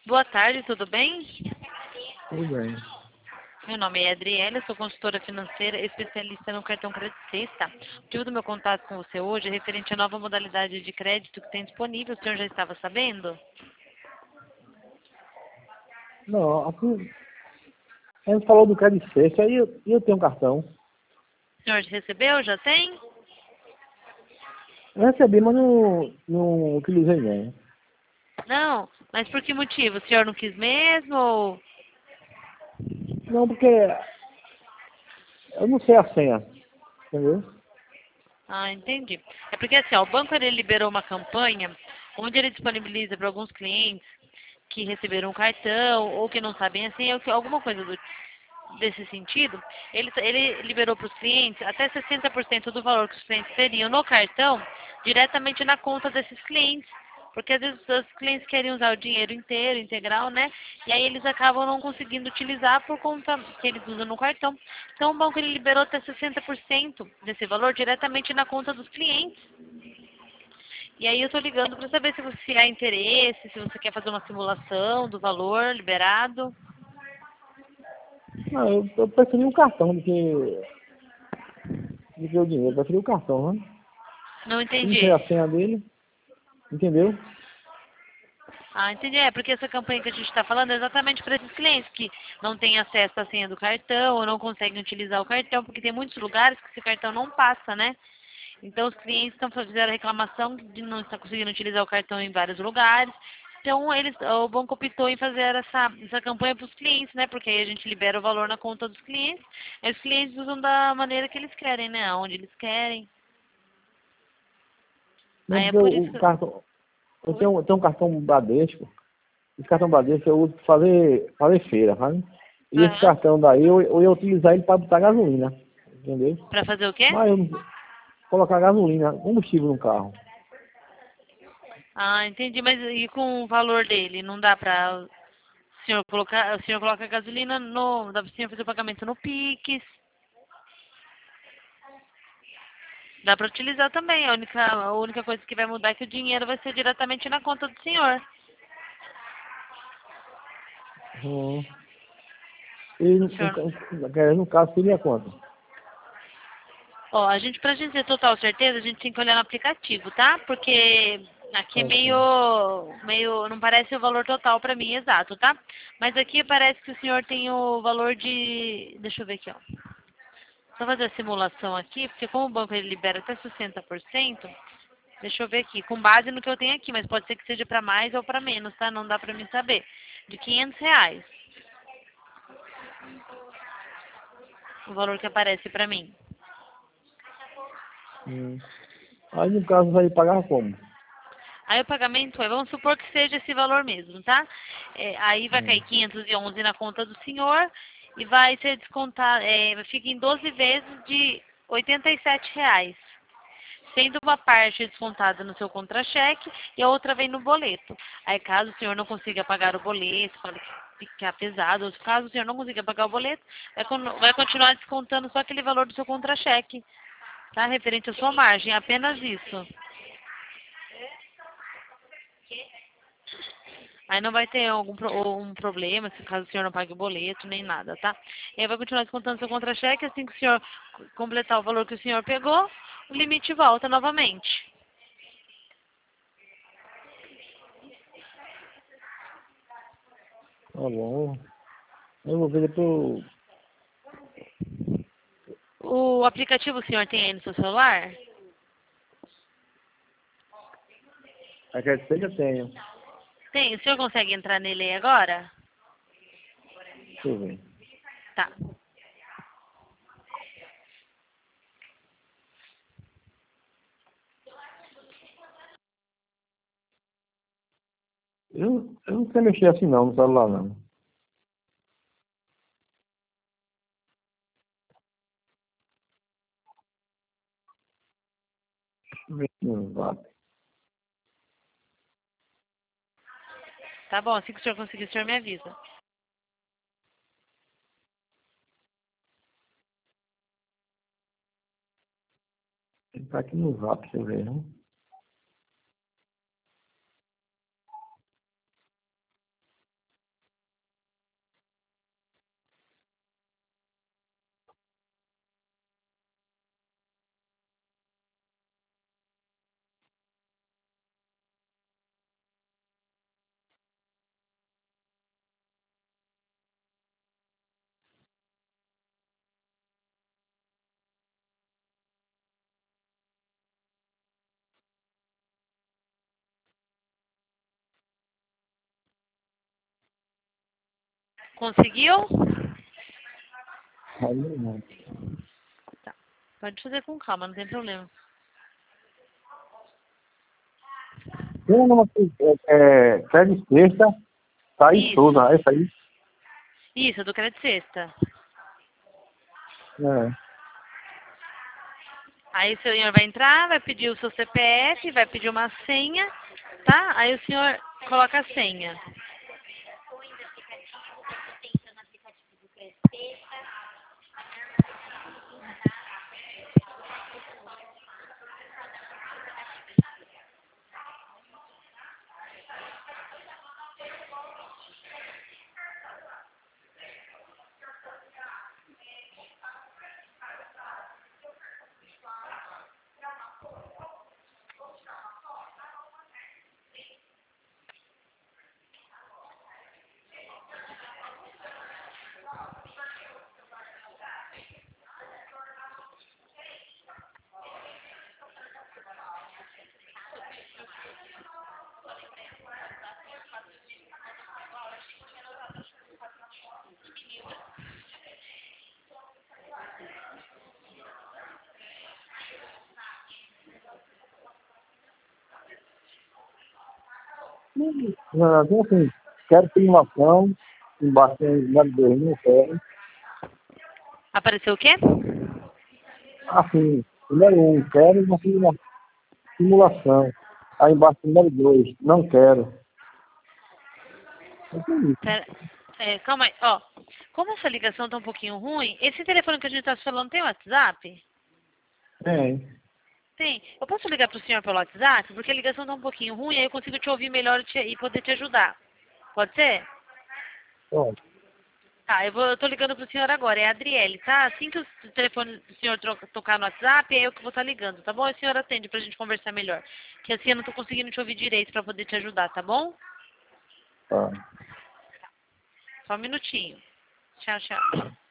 Boa tarde, tudo bem? Tudo bem. Meu nome é Adriele, sou consultora financeira especialista no cartão Credit Suisse, tá? O motivo do meu contato com você hoje é referente à nova modalidade de crédito que tem disponível. O senhor já estava sabendo? Não, assim, a gente falou do Credit Suisse, aí eu tenho um cartão. O senhor recebeu? Já tem? Eu recebi, mas não utilizei não. Não, mas por que motivo? O senhor não quis mesmo ou... Não, porque eu não sei a senha, entendeu? Ah, entendi. É porque assim, ó, o banco ele liberou uma campanha onde ele disponibiliza para alguns clientes que receberam um cartão ou que não sabem assim, ou alguma coisa desse sentido, ele liberou para os clientes até 60% do valor que os clientes teriam no cartão diretamente na conta desses clientes. Porque às vezes os clientes querem usar o dinheiro inteiro, integral, né? E aí eles acabam não conseguindo utilizar por conta que eles usam no cartão. Então o banco ele liberou até 60% desse valor diretamente na conta dos clientes. E aí eu estou ligando para saber se há interesse, se você quer fazer uma simulação do valor liberado. Não, eu preferi o cartão do que o dinheiro. Eu preferi o cartão, né? Não Eu não sei entendi. a senha dele, entendeu? Ah, entendi. É, porque essa campanha que a gente está falando é exatamente para esses clientes que não têm acesso à senha do cartão ou não conseguem utilizar o cartão, porque tem muitos lugares que esse cartão não passa, né? Então, os clientes fizeram reclamação de não estar conseguindo utilizar o cartão em vários lugares. Então, o banco optou em fazer essa campanha para os clientes, né? Porque aí a gente libera o valor na conta dos clientes. E os clientes usam da maneira que eles querem, né? Onde eles querem. Não, Aí é porque por isso o que... cartão. Oi? Eu tenho um cartão Bradesco. Esse cartão Bradesco eu uso para fazer feira, sabe? E esse Aham. cartão daí eu ia utilizar ele para botar gasolina, entendeu? Para fazer o quê? Mas eu não colocar gasolina, combustível no carro. Ah, entendi. Mas e com o valor dele? Não dá para o senhor coloca a gasolina no... Dá para o senhor fazer o pagamento no Pix. Dá para utilizar também. A única coisa que vai mudar é que o dinheiro vai ser diretamente na conta do senhor. Hum. E Senhor. no caso seria quanto? Ó, pra gente ter total certeza, a gente tem que olhar no aplicativo, tá? Porque aqui é Ah, sim. não parece o valor total para mim exato, tá? Mas aqui parece que o senhor tem o valor de, deixa eu ver aqui, ó. Só fazer a simulação aqui, porque como o banco ele libera até 60%, deixa eu ver aqui, com base no que eu tenho aqui, mas pode ser que seja para mais ou para menos, tá? Não dá para mim saber. De R$ 500, o valor que aparece para mim. Hum. Aí no caso vai pagar como? Aí o pagamento vamos supor que seja esse valor mesmo, tá? Aí vai cair Hum. 511 na conta do senhor e vai ser descontado, fica em 12 vezes de R$ 87, sendo uma parte descontada no seu contra-cheque e a outra vem no boleto. Aí caso o senhor não consiga pagar o boleto, fala que fica pesado, ou caso o senhor não consiga pagar o boleto, vai continuar descontando só aquele valor do seu contra-cheque, tá? Referente à sua margem, apenas isso. Aí não vai ter um problema, se caso o senhor não pague o boleto, nem nada, tá? E aí vai continuar descontando seu contra-cheque, assim que o senhor completar o valor que o senhor pegou, o limite volta novamente. Tá bom. Eu vou ver depois. O aplicativo o senhor tem aí no seu celular? A quer dizer que eu tenho. Tem. O senhor consegue entrar nele aí agora? Deixa eu ver. Tá. Eu não sei mexer assim não, no celular não. Deixa eu ver aqui no Zap. Tá bom, assim que o senhor conseguir, o senhor me avisa. Ele tá aqui no Zap, deixa eu ver, né? Conseguiu? Ainda não. Tá. Pode fazer com calma, não tem problema. Tem um nome aqui, Crédito Sexta, Thaís Isso. Souza, essa aí? Isso, do Crédito Sexta. É. Aí o senhor vai entrar, vai pedir o seu CPF, vai pedir uma senha, tá? Aí o senhor coloca a senha. Não, tem assim, quero simulação, embaixo tem número 2, não quero. Apareceu o quê? Assim, número 1, quero uma simulação. Aí embaixo número 2, não quero. Entendi. Pera, calma aí, ó. Como essa ligação tá um pouquinho ruim, esse telefone que a gente tá falando tem WhatsApp? Tem. Tem. Eu posso ligar pro senhor pelo WhatsApp? Porque a ligação tá um pouquinho ruim, aí eu consigo te ouvir melhor e poder te ajudar. Pode ser? Pronto. Tá, eu tô ligando pro senhor agora, é a Adriele, tá? Assim que o telefone do senhor tocar no WhatsApp, é eu que vou estar ligando, tá bom? E o senhor atende pra gente conversar melhor. Que assim eu não tô conseguindo te ouvir direito pra poder te ajudar, tá bom? Tá. Só um minutinho. Tchau, tchau.